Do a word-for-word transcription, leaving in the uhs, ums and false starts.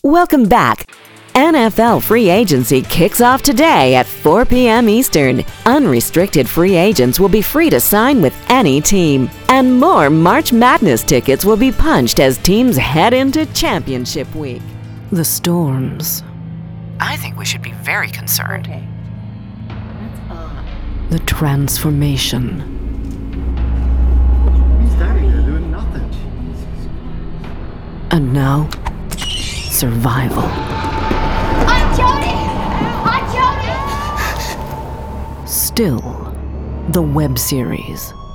Welcome back. N F L free agency kicks off today at four p.m. Eastern. Unrestricted free agents will be free to sign with any team. And more March Madness tickets will be punched as teams head into championship week. The storms. I think we should be very concerned. Okay. That's odd. The transformation. He's standing there doing nothing. And now, survival. I'm Jody! I'm Jody! Still, the web series.